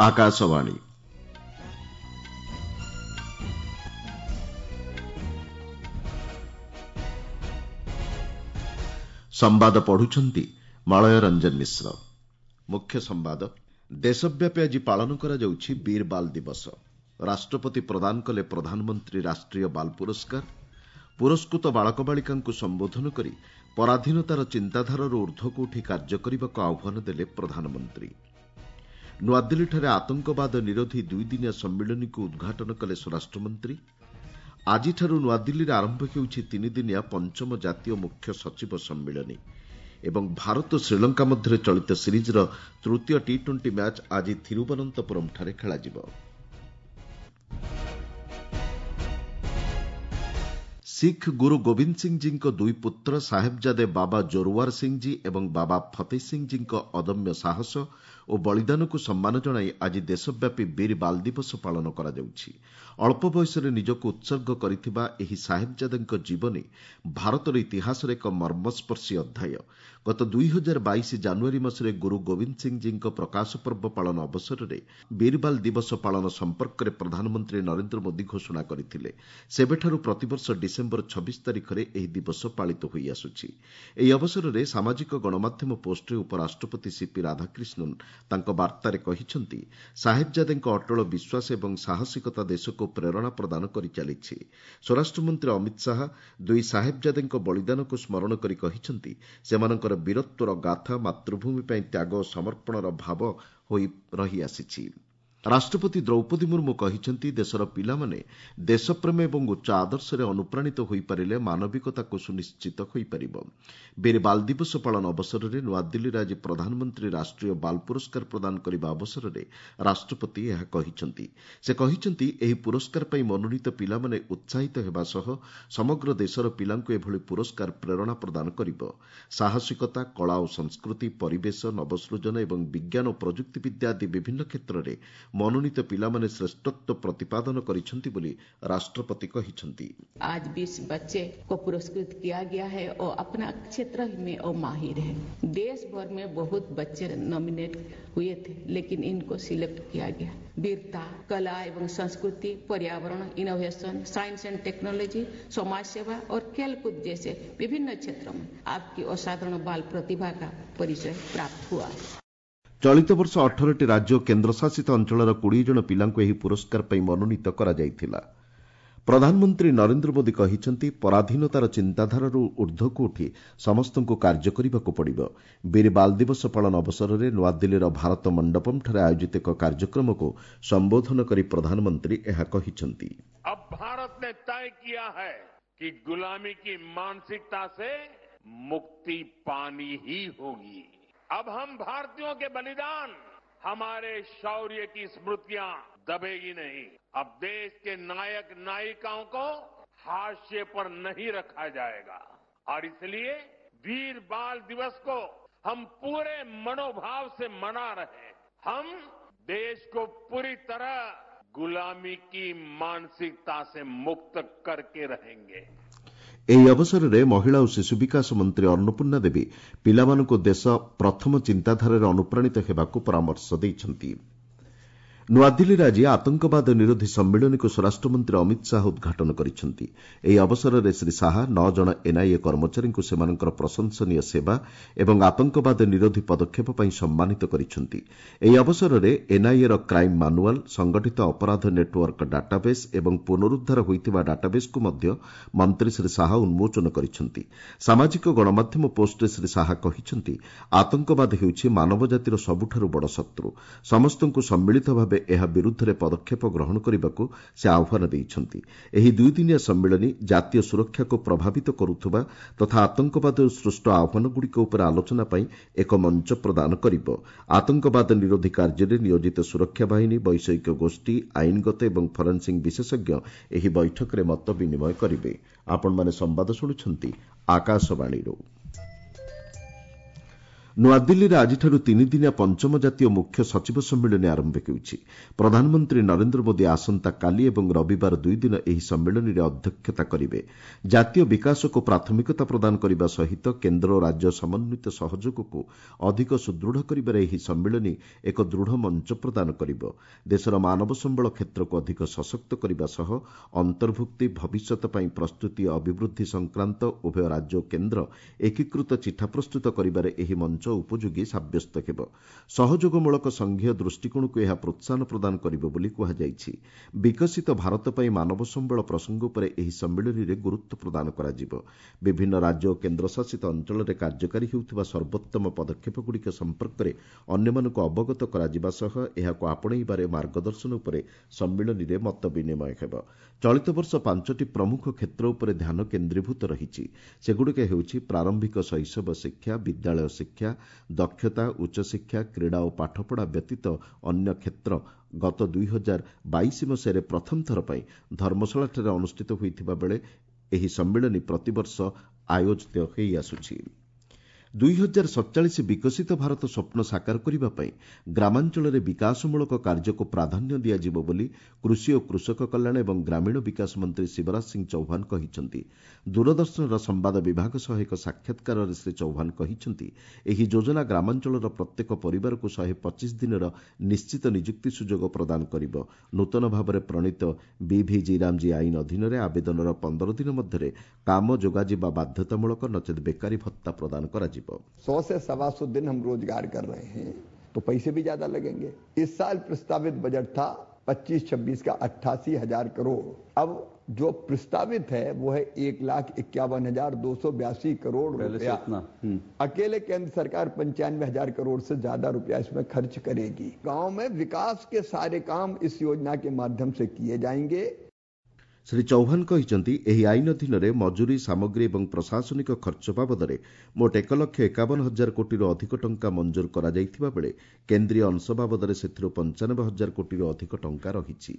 आकाशवाणी संवाद पढ़ुछंती मालय रंजन मिश्र। मुख्य संवाद देशव्यापी आज पालन करा जाउछि वीर बाल दिवस। राष्ट्रपति प्रदान कले प्रधानमंत्री राष्ट्रीय बाल पुरस्कार। पुरस्कृत बालक बालिकांकु संबोधन करी पराधीनतार चिंताधारार ऊर्ध्वକୁ उठी कार्य କରିବାକୁ आह्वान देले प्रधानमंत्री। नुआदिल्लीଠାରେ आतंकवाद निरोधी दुईदिनिया सम्मिलनी को उद्घाटन कले स्वराष्ट्रमंत्री। आजिठारू नुआदिल्लीରେ आरंभ ହେଉଛି ତିନିଦିନିଆ ପଞ୍ଚମ ଜାତୀୟ ମୁଖ୍ୟ ସଚିବ ସମ୍ମିଳନୀ ଏବଂ ଭାରତ ଶ୍ରୀଲଙ୍କା ମଧ୍ୟରେ ଚଳିତ ସିରିଜ୍ର ତୃତୀୟ ଟି-20 ମ୍ୟାଚ୍ ଆଜି ଥିରୁବନନ୍ତପୁରମ୍ଠାରେ ଖେଳାଯିବ। ଶିଖ୍ ଗୁରୁ ଗୋବିନ୍ଦ ସିଂ ଜୀଙ୍କ ଦୁଇ ପୁତ୍ର ସାହେବଜାଦେ ବାବା ଜୋରୱାର ସିଂ ଜୀ ଏବଂ ବାବା ଫତେହ ସିଂ ଜୀଙ୍କ ଅଦମ୍ୟ ସାହସ ଓ ବଳିଦାନକୁ ସମ୍ମାନ ଜଣାଇ ଆଜି ଦେଶବ୍ୟାପୀ ବୀର ବାଲ ଦିବସ ପାଳନ କରାଯାଉଛି। ଅଳ୍ପ ବୟସରେ ନିଜକୁ ଉତ୍ସର୍ଗ କରିଥିବା ଏହି ସାହେବଜାଦେଙ୍କ ଜୀବନୀ ଭାରତର ଇତିହାସରେ ଏକ ମର୍ମସ୍ପର୍ଶୀ ଅଧ୍ୟାୟ। ଗତ 2022 ଜାନୁଆରୀ ମାସରେ ଗୁରୁ ଗୋବିନ୍ଦ ସିଂ ଜୀଙ୍କ ପ୍ରକାଶ ପର୍ବ ପାଳନ ଅବସରରେ ବୀରବାଲ ଦିବସ ପାଳନ ସମ୍ପର୍କରେ ପ୍ରଧାନମନ୍ତ୍ରୀ ନରେନ୍ଦ୍ର ମୋଦି ଘୋଷଣା କରିଥିଲେ। ସେବେଠାରୁ ପ୍ରତିବର୍ଷ ଡିସେମ୍ବର 26 ତାରିଖରେ ଏହି ଦିବସ ପାଳିତ ହୋଇଆସୁଛି। ଏହି ଅବସରରେ ସାମାଜିକ ଗଣମାଧ୍ୟମ ପୋଷ୍ଟରେ ଉପରାଷ୍ଟ୍ରପତି ସିପି ରାଧାକ୍ରିଷ୍ଣନ୍ ତାଙ୍କ ବାର୍ତ୍ତାରେ କହିଛନ୍ତି, ସାହେବଜାଦେଙ୍କ ଅଟଳ ବିଶ୍ୱାସ ଏବଂ ସାହସିକତା ଦେଶକୁ ପ୍ରେରଣା ପ୍ରଦାନ କରିଚାଲିଛି। ସ୍ୱରାଷ୍ଟ୍ରମନ୍ତ୍ରୀ ଅମିତ ଶାହା ଦୁଇ ସାହେବଜାଦେଙ୍କ ବଳିଦାନକୁ ସ୍ମରଣ କରି କହିଛନ୍ତି, ସେମାନଙ୍କର ବୀରତ୍ୱର ଗାଥା ମାତୃଭୂମି ପାଇଁ ତ୍ୟାଗ ଓ ସମର୍ପଣର ଭାବ ହୋଇ ରହିଆସିଛି। ରାଷ୍ଟ୍ରପତି ଦ୍ରୌପଦୀ ମୁର୍ମୁ କହିଛନ୍ତି, ଦେଶର ପିଲାମାନେ ଦେଶପ୍ରେମ ଏବଂ ଉଚ୍ଚ ଆଦର୍ଶରେ ଅନୁପ୍ରାଣିତ ହୋଇପାରିଲେ ମାନବିକତାକୁ ସୁନିଶ୍ଚିତ ହୋଇପାରିବ। ବୀର ବାଲ ଦିବସ ପାଳନ ଅବସରରେ ନୂଆଦିଲ୍ଲୀରେ ଆଜି ପ୍ରଧାନମନ୍ତ୍ରୀ ରାଷ୍ଟ୍ରୀୟ ବାଲ ପୁରସ୍କାର ପ୍ରଦାନ କରିବା ଅବସରରେ ରାଷ୍ଟ୍ରପତି ଏହା କହିଛନ୍ତି। ସେ କହିଛନ୍ତି, ଏହି ପୁରସ୍କାର ପାଇଁ ମନୋନୀତ ପିଲାମାନେ ଉତ୍ସାହିତ ହେବା ସହ ସମଗ୍ର ଦେଶର ପିଲାଙ୍କୁ ଏଭଳି ପୁରସ୍କାର ପ୍ରେରଣା ପ୍ରଦାନ କରିବ। ସାହସିକତା, କଳା ଓ ସଂସ୍କୃତି, ପରିବେଶ, ନବସୃଜନ ଏବଂ ବିଜ୍ଞାନ ଓ ପ୍ରଯୁକ୍ତିବିଦ୍ୟା ଆଦି ବିଭିନ୍ନ କ୍ଷେତ୍ରରେ मनोनीत पिलामाने श्रेष्ठत्व प्रतिपादन करिसेंति बोली राष्ट्रपति कहिसेंति। आज 20 बच्चे को पुरस्कृत किया गया है और अपना क्षेत्र में और माहिर है। देश भर में बहुत बच्चे नॉमिनेट हुए थे, लेकिन इनको सिलेक्ट किया गया। वीरता, कला एवं संस्कृति, पर्यावरण, इनोवेशन, साइंस एंड टेक्नोलॉजी, समाज सेवा और खेलकूद जैसे विभिन्न क्षेत्रों में आपकी असाधारण बाल प्रतिभा का परिचय प्राप्त हुआ। चलित वर्ष 18ଟି ରାଜ୍ୟ ଓ କେନ୍ଦ୍ରଶାସିତ ଅଞ୍ଚଳର 20 ଜଣ ପିଲାଙ୍କୁ ଏହି ପୁରସ୍କାର ପାଇଁ ମନୋନୀତ କରାଯାଇଥିଲା। ପ୍ରଧାନମନ୍ତ୍ରୀ ନରେନ୍ଦ୍ର ମୋଦି କହିଛନ୍ତି, ପରାଧୀନତାର ଚିନ୍ତାଧାରାରୁ ଊର୍ଦ୍ଧ୍ୱକୁ ଉଠି ସମସ୍ତଙ୍କୁ କାର୍ଯ୍ୟ କରିବାକୁ ପଡ଼ିବ। ବୀର ବାଲ ଦିବସ ପାଳନ ଅବସରରେ ନୂଆଦିଲ୍ଲୀର ଭାରତ ମଣ୍ଡପମ୍ଠାରେ ଆୟୋଜିତ ଏକ କାର୍ଯ୍ୟକ୍ରମକୁ ସମ୍ବୋଧନ କରି ପ୍ରଧାନମନ୍ତ୍ରୀ ଏହା କହିଛନ୍ତି। अब भारत ने तय किया है कि गुलामी की मानसिकता से मुक्ति पानी ही होगी। अब हम भारतीयों के बलिदान, हमारे शौर्य की स्मृतियां दबेगी नहीं। अब देश के नायक नायिकाओं को हाशिए पर नहीं रखा जाएगा और इसलिए वीर बाल दिवस को हम पूरे मनोभाव से मना रहे हैं। हम देश को पूरी तरह गुलामी की मानसिकता से मुक्त करके रहेंगे। ଏହି ଅବସରରେ ମହିଳା ଓ ଶିଶୁ ବିକାଶ ମନ୍ତ୍ରୀ ଅନ୍ନପୂର୍ଣ୍ଣା ଦେବୀ ପିଲାମାନଙ୍କୁ ଦେଶ ପ୍ରଥମ ଚିନ୍ତାଧାରାରେ ଅନୁପ୍ରାଣିତ ହେବାକୁ ପରାମର୍ଶ ଦେଇଛନ୍ତି। ନୂଆଦିଲ୍ଲୀରେ ଆଜି ଆତଙ୍କବାଦ ନିରୋଧୀ ସମ୍ମିଳନୀକୁ ସ୍ୱରାଷ୍ଟ୍ରମନ୍ତ୍ରୀ ଅମିତ ଶାହା ଉଦ୍ଘାଟନ କରିଛନ୍ତି। ଏହି ଅବସରରେ ଶ୍ରୀ ଶାହା 9 ଜଣ ଏନ୍ଆଇଏ କର୍ମଚାରୀଙ୍କୁ ସେମାନଙ୍କର ପ୍ରଶଂସନୀୟ ସେବା ଏବଂ ଆତଙ୍କବାଦ ନିରୋଧୀ ପଦକ୍ଷେପ ପାଇଁ ସମ୍ମାନିତ କରିଛନ୍ତି। ଏହି ଅବସରରେ ଏନ୍ଆଇଏର କ୍ରାଇମ୍ ମାନୁଆଲ୍, ସଂଗଠିତ ଅପରାଧ ନେଟୱାର୍କ ଡାଟାବେସ୍ ଏବଂ ପୁନରୁଦ୍ଧାର ହୋଇଥିବା ଡାଟାବେସ୍କୁ ମଧ୍ୟ ମନ୍ତ୍ରୀ ଶ୍ରୀ ଶାହା ଉନ୍ମୋଚନ କରିଛନ୍ତି। ସାମାଜିକ ଗଣମାଧ୍ୟମ ପୋଷ୍ଟରେ ଶ୍ରୀ ଶାହା କହିଛନ୍ତି, ଆତଙ୍କବାଦ ହେଉଛି ମାନବ ଜାତିର ସବୁଠାରୁ ବଡ଼ ଶତ୍ରୁ। ସମସ୍ତଙ୍କୁ ସମ୍ମିଳିତ ଭାବେ ଏହା ବିରୁଦ୍ଧରେ ପଦକ୍ଷେପ ଗ୍ରହଣ କରିବାକୁ ସେ ଆହ୍ୱାନ ଦେଇଛନ୍ତି। ଏହି ଦୁଇଦିନିଆ ସମ୍ମିଳନୀ ଜାତୀୟ ସୁରକ୍ଷାକୁ ପ୍ରଭାବିତ କରୁଥିବା ତଥା ଆତଙ୍କବାଦରୁ ସୃଷ୍ଟ ଆହ୍ୱାନଗୁଡ଼ିକ ଉପରେ ଆଲୋଚନା ପାଇଁ ଏକ ମଞ୍ଚ ପ୍ରଦାନ କରିବ। ଆତଙ୍କବାଦ ନିରୋଧୀ କାର୍ଯ୍ୟରେ ନିୟୋଜିତ ସୁରକ୍ଷା ବାହିନୀ, ବୈଷୟିକ ଗୋଷ୍ଠୀ, ଆଇନଗତ ଏବଂ ଫରେନ୍ସିକ୍ ବିଶେଷଜ୍ଞ ଏହି ବୈଠକରେ ମତ ବିନିମୟ କରିବେ। ଆପଣମାନେ ସମ୍ବାଦ ଶୁଣୁଛନ୍ତି ଆକାଶବାଣୀରୁ। ନୂଆଦିଲ୍ଲୀରେ ଆଜିଠାରୁ ତିନିଦିନିଆ ପଞ୍ଚମ ଜାତୀୟ ମୁଖ୍ୟ ସଚିବ ସମ୍ମିଳନୀ ଆରମ୍ଭ ହେଉଛି। ପ୍ରଧାନମନ୍ତ୍ରୀ ନରେନ୍ଦ୍ର ମୋଦି ଆସନ୍ତାକାଲି ଏବଂ ରବିବାର 2 ଦିନ ଏହି ସମ୍ମିଳନୀରେ ଅଧ୍ୟକ୍ଷତା କରିବେ। ଜାତୀୟ ବିକାଶକୁ ପ୍ରାଥମିକତା ପ୍ରଦାନ କରିବା ସହିତ କେନ୍ଦ୍ର ଓ ରାଜ୍ୟ ସମନ୍ୱିତ ସହଯୋଗକୁ ଅଧିକ ସୁଦୃଢ଼ କରିବାରେ ଏହି ସମ୍ମିଳନୀ ଏକ ଦୃଢ଼ ମଞ୍ଚ ପ୍ରଦାନ କରିବ। ଦେଶର ମାନବ ସମ୍ବଳ କ୍ଷେତ୍ରକୁ ଅଧିକ ସଶକ୍ତ କରିବା ସହ ଅନ୍ତର୍ଭୁକ୍ତି, ଭବିଷ୍ୟତ ପାଇଁ ପ୍ରସ୍ତୁତି ଓ ଅଭିବୃଦ୍ଧି ସଂକ୍ରାନ୍ତ ଉଭୟ ରାଜ୍ୟ ଓ କେନ୍ଦ୍ର ଏକୀକୃତ ଚିଠା ପ୍ରସ୍ତୁତ କରିବାରେ ଏହି ମଞ୍ଚ ଉପଯୋଗୀ ସାବ୍ୟସ୍ତ ହେବ। ସହଯୋଗମୂଳକ ସଂଘୀୟ ଦୃଷ୍ଟିକୋଣକୁ ଏହା ପ୍ରୋତ୍ସାହନ ପ୍ରଦାନ କରିବ ବୋଲି କୁହାଯାଇଛି। ବିକଶିତ ଭାରତ ପାଇଁ ମାନବ ସମ୍ବଳ ପ୍ରସଙ୍ଗ ଉପରେ ଏହି ସମ୍ମିଳନୀରେ ଗୁରୁତ୍ୱ ପ୍ରଦାନ କରାଯିବ। ବିଭିନ୍ନ ରାଜ୍ୟ ଓ କେନ୍ଦ୍ରଶାସିତ ଅଞ୍ଚଳରେ କାର୍ଯ୍ୟକାରୀ ହେଉଥିବା ସର୍ବୋତ୍ତମ ପଦକ୍ଷେପଗୁଡ଼ିକ ସମ୍ପର୍କରେ ଅନ୍ୟମାନଙ୍କୁ ଅବଗତ କରାଯିବା ସହ ଏହାକୁ ଆପଣେଇବାରେ ମାର୍ଗଦର୍ଶନ ଉପରେ ସମ୍ମିଳନୀରେ ମତ ବିନିମୟ ହେବ। ଚଳିତ ବର୍ଷ 5ଟି ପ୍ରମୁଖ କ୍ଷେତ୍ର ଉପରେ ଧ୍ୟାନ କେନ୍ଦ୍ରୀଭୂତ ରହିଛି। ସେଗୁଡ଼ିକ ହେଉଛି ପ୍ରାରମ୍ଭିକ ଶୈଶବ ଶିକ୍ଷା, ବିଦ୍ୟାଳୟ ଶିକ୍ଷା, ଦକ୍ଷତା, ଉଚ୍ଚଶିକ୍ଷା, କ୍ରୀଡ଼ା ଓ ପାଠପଢ଼ା ବ୍ୟତୀତ ଅନ୍ୟ କ୍ଷେତ୍ର। ଗତ 2022 ମସିହାରେ ପ୍ରଥମ ଥର ପାଇଁ ଧର୍ମଶାଳାଠାରେ ଅନୁଷ୍ଠିତ ହୋଇଥିବା ବେଳେ ଏହି ସମ୍ମିଳନୀ ପ୍ରତିବର୍ଷ ଆୟୋଜିତ ହୋଇ ଆସୁଛି। 2047 ବିକଶିତ ଭାରତ ସ୍ୱପ୍ନ ସାକାର କରିବା ପାଇଁ ଗ୍ରାମାଞ୍ଚଳରେ ବିକାଶମୂଳକ କାର୍ଯ୍ୟକୁ ପ୍ରାଧାନ୍ୟ ଦିଆଯିବ ବୋଲି କୃଷି ଓ କୃଷକ କଲ୍ୟାଣ ଏବଂ ଗ୍ରାମୀଣ ବିକାଶ ମନ୍ତ୍ରୀ ଶିବରାଜ ସିଂ ଚୌହାନ କହିଛନ୍ତି। ଦୂରଦର୍ଶନର ସମ୍ବାଦ ବିଭାଗ ସହ ଏକ ସାକ୍ଷାତକାରରେ ଶ୍ରୀ ଚୌହାନ କହିଛନ୍ତି, ଏହି ଯୋଜନା ଗ୍ରାମାଞ୍ଚଳର ପ୍ରତ୍ୟେକ ପରିବାରକୁ 125 ଦିନର ନିଶ୍ଚିତ ନିଯୁକ୍ତି ସୁଯୋଗ ପ୍ରଦାନ କରିବ। ନୂତନ ଭାବରେ ପ୍ରଣୀତ ବିଭିଜି ରାମଜୀ ଆଇନ ଅଧୀନରେ ଆବେଦନର 15 ଦିନ ମଧ୍ୟରେ କାମ ଯୋଗାଯିବା ବାଧ୍ୟତାମୂଳକ, ନଚେତ ବେକାରୀ ଭତ୍ତା ପ୍ରଦାନ କରାଯିବ। 100 से 125 दिन हम रोजगार कर रहे हैं तो पैसे भी ज्यादा लगेंगे। इस साल प्रस्तावित बजट था 25-26 का 88,000 करोड़। अब जो प्रस्तावित है वो है 1,51,282 करोड़ रुपया। अकेले केंद्र सरकार 95,000 करोड़ से ज्यादा रुपया इसमें खर्च करेगी। गांव में विकास के सारे काम इस योजना के माध्यम से किए जाएंगे। ଶ୍ରୀ ଚୌହାନ କହିଛନ୍ତି, ଏହି ଆଇନ ଅଧୀନରେ ମଜୁରୀ, ସାମଗ୍ରୀ ଏବଂ ପ୍ରଶାସନିକ ଖର୍ଚ୍ଚ ବାବଦରେ ମୋଟ 1,51,000 କୋଟିରୁ ଅଧିକ ଟଙ୍କା ମଞ୍ଜୁର କରାଯାଇଥିବା ବେଳେ କେନ୍ଦ୍ରୀୟ ଅଂଶ ବାବଦରେ ସେଥିରୁ 95,000 କୋଟିରୁ ଅଧିକ ଟଙ୍କା ରହିଛି।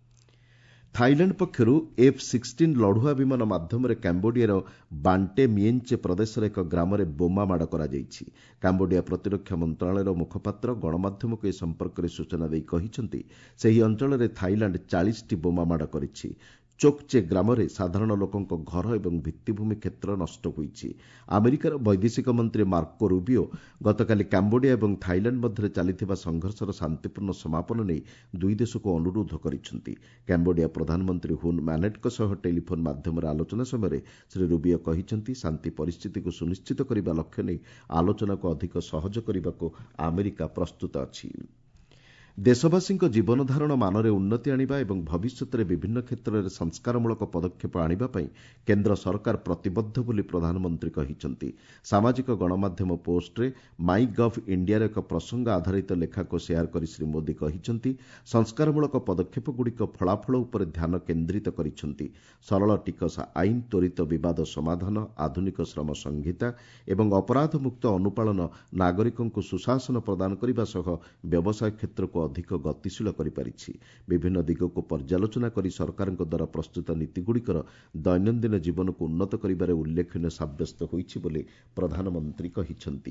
ଥାଇଲାଣ୍ଡ ପକ୍ଷରୁ F-16 ଲଢୁଆ ବିମାନ ମାଧ୍ୟମରେ କାମ୍ବୋଡିଆର ବାଣ୍ଟେ ମିଏଞ୍ଚେ ପ୍ରଦେଶର ଏକ ଗ୍ରାମରେ ବୋମାମାଡ଼ କରାଯାଇଛି। କାମ୍ବୋଡିଆ ପ୍ରତିରକ୍ଷା ମନ୍ତ୍ରଣାଳୟର ମୁଖପାତ୍ର ଗଣମାଧ୍ୟମକୁ ଏ ସମ୍ପର୍କରେ ସୂଚନା ଦେଇ କହିଛନ୍ତି, ସେହି ଅଞ୍ଚଳରେ ଥାଇଲାଣ୍ଡ 40ଟି ବୋମାମାଡ଼ କରିଛି। ଚୋକ୍ଚେ ଗ୍ରାମରେ ସାଧାରଣ ଲୋକଙ୍କ ଘର ଏବଂ ଭିତ୍ତିଭୂମି କ୍ଷେତ୍ର ନଷ୍ଟ ହୋଇଛି। ଆମେରିକାର ବୈଦେଶିକ ମନ୍ତ୍ରୀ ମାର୍କୋ ରୁବିଓ ଗତକାଲି କାମ୍ବୋଡିଆ ଏବଂ ଥାଇଲାଣ୍ଡ ମଧ୍ୟରେ ଚାଲିଥିବା ସଂଘର୍ଷର ଶାନ୍ତିପୂର୍ଣ୍ଣ ସମାପନ ନେଇ ଦୁଇ ଦେଶକୁ ଅନୁରୋଧ କରିଛନ୍ତି। କାମ୍ବୋଡିଆ ପ୍ରଧାନମନ୍ତ୍ରୀ ହୁନ୍ ମ୍ୟାନେଟ୍ଙ୍କ ସହ ଟେଲିଫୋନ୍ ମାଧ୍ୟମରେ ଆଲୋଚନା ସମୟରେ ଶ୍ରୀ ରୁବିଓ କହିଛନ୍ତି, ଶାନ୍ତି ପରିସ୍ଥିତିକୁ ସୁନିଶ୍ଚିତ କରିବା ଲକ୍ଷ୍ୟ ନେଇ ଆଲୋଚନାକୁ ଅଧିକ ସହଜ କରିବାକୁ ଆମେରିକା ପ୍ରସ୍ତୁତ ଅଛି। ଦେଶବାସୀଙ୍କ ଜୀବନଧାରଣ ମାନରେ ଉନ୍ନତି ଆଣିବା ଏବଂ ଭବିଷ୍ୟତରେ ବିଭିନ୍ନ କ୍ଷେତ୍ରରେ ସଂସ୍କାରମୂଳକ ପଦକ୍ଷେପ ଆଣିବା ପାଇଁ କେନ୍ଦ୍ର ସରକାର ପ୍ରତିବଦ୍ଧ ବୋଲି ପ୍ରଧାନମନ୍ତ୍ରୀ କହିଛନ୍ତି। ସାମାଜିକ ଗଣମାଧ୍ୟମ ପୋଷ୍ଟରେ ମାଇ ଗଭ୍ ଇଣ୍ଡିଆର ଏକ ପ୍ରସଙ୍ଗ ଆଧାରିତ ଲେଖାକୁ ସେୟାର କରି ଶ୍ରୀ ମୋଦି କହିଛନ୍ତି, ସଂସ୍କାରମୂଳକ ପଦକ୍ଷେପଗୁଡ଼ିକ ଫଳାଫଳ ଉପରେ ଧ୍ୟାନ କେନ୍ଦ୍ରିତ କରିଛନ୍ତି। ସରଳ ଟିକସ ଆଇନ, ତ୍ୱରିତ ବିବାଦ ସମାଧାନ, ଆଧୁନିକ ଶ୍ରମ ସଂହିତା ଏବଂ ଅପରାଧମୁକ୍ତ ଅନୁପାଳନ ନାଗରିକଙ୍କୁ ସୁଶାସନ ପ୍ରଦାନ କରିବା ସହ ବ୍ୟବସାୟ କ୍ଷେତ୍ରକୁ ଅଧିକ ଗତିଶୀଳ କରିପାରିଛି। ବିଭିନ୍ନ ଦିଗକୁ ପର୍ଯ୍ୟାଲୋଚନା କରି ସରକାରଙ୍କ ଦ୍ୱାରା ପ୍ରସ୍ତୁତ ନୀତିଗୁଡ଼ିକର ଦୈନନ୍ଦିନ ଜୀବନକୁ ଉନ୍ନତ କରିବାରେ ଉଲ୍ଲେଖନୀୟ ସାବ୍ୟସ୍ତ ହୋଇଛି ବୋଲି ପ୍ରଧାନମନ୍ତ୍ରୀ କହିଛନ୍ତି।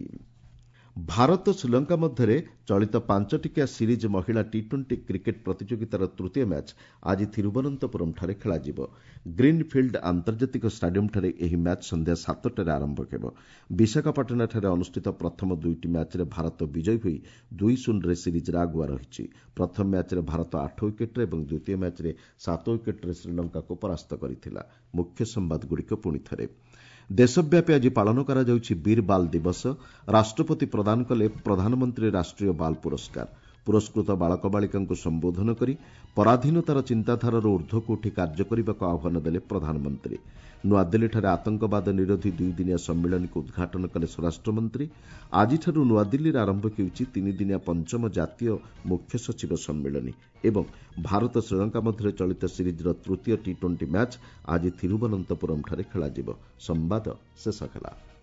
ଭାରତ ଶ୍ରୀଲଙ୍କା ମଧ୍ୟରେ ଚଳିତ 5ଟିକିଆ ସିରିଜ୍ ମହିଳା ଟି-20 କ୍ରିକେଟ୍ ପ୍ରତିଯୋଗିତାର ତୃତୀୟ ମ୍ୟାଚ୍ ଆଜି ଥିରୁବନନ୍ତପୁରମ୍ଠାରେ ଖେଳାଯିବ। ଗ୍ରୀନ୍ଫିଲ୍ଡ ଆନ୍ତର୍ଜାତିକ ଷ୍ଟାଡିୟମ୍ଠାରେ ଏହି ମ୍ୟାଚ୍ ସନ୍ଧ୍ୟା 7ଟାରେ ଆରମ୍ଭ ହେବ। ବିଶାଖାପାଟଣାଠାରେ ଅନୁଷ୍ଠିତ ପ୍ରଥମ 2ଟି ମ୍ୟାଚ୍ରେ ଭାରତ ବିଜୟୀ ହୋଇ 2-0ରେ ସିରିଜ୍ରେ ଆଗୁଆ ରହିଛି। ପ୍ରଥମ ମ୍ୟାଚ୍ରେ ଭାରତ 8 ୱିକେଟ୍ରେ ଏବଂ ଦ୍ୱିତୀୟ ମ୍ୟାଚ୍ରେ 7 ୱିକେଟ୍ରେ ଶ୍ରୀଲଙ୍କାକୁ ପରାସ୍ତ କରିଥିଲା। ମୁଖ୍ୟ ସମ୍ବାଦଗୁଡ଼ିକ ପୁଣିଥରେ। ଦେଶବ୍ୟାପୀ ଆଜି ପାଳନ କରାଯାଉଛି ବୀର ବାଲ ଦିବସ। ରାଷ୍ଟ୍ରପତି ପ୍ରଦାନ କଲେ ପ୍ରଧାନମନ୍ତ୍ରୀ ରାଷ୍ଟ୍ରୀୟ ବାଲ ପୁରସ୍କାର। ପୁରସ୍କୃତ ବାଳକବାଳିକାଙ୍କୁ ସମ୍ବୋଧନ କରି ପରାଧୀନତାର ଚିନ୍ତାଧାରାର ଊର୍ଦ୍ଧ୍ୱକୁ ଉଠି କାର୍ଯ୍ୟ କରିବାକୁ ଆହ୍ୱାନ ଦେଲେ ପ୍ରଧାନମନ୍ତ୍ରୀ। ନୂଆଦିଲ୍ଲୀଠାରେ ଆତଙ୍କବାଦ ନିରୋଧୀ 2-ଦିନିଆ ସମ୍ମିଳନୀକୁ ଉଦ୍ଘାଟନ କଲେ ସ୍ୱରାଷ୍ଟ୍ରମନ୍ତ୍ରୀ। ଆଜିଠାରୁ ନୂଆଦିଲ୍ଲୀରେ ଆରମ୍ଭ ହେଉଛି 3-ଦିନିଆ ପଞ୍ଚମ ଜାତୀୟ ମୁଖ୍ୟ ସଚିବ ସମ୍ମିଳନୀ ଏବଂ ଭାରତ ଶ୍ରୀଲଙ୍କା ମଧ୍ୟରେ ଚଳିତ ସିରିଜ୍ର ତୃତୀୟ ଟି-20 ମ୍ୟାଚ୍ ଆଜି ଥିରୁବନନ୍ତପୁରମ୍ଠାରେ ଖେଳାଯିବ। ସମ୍ବାଦ ଶେଷ ହେଲା।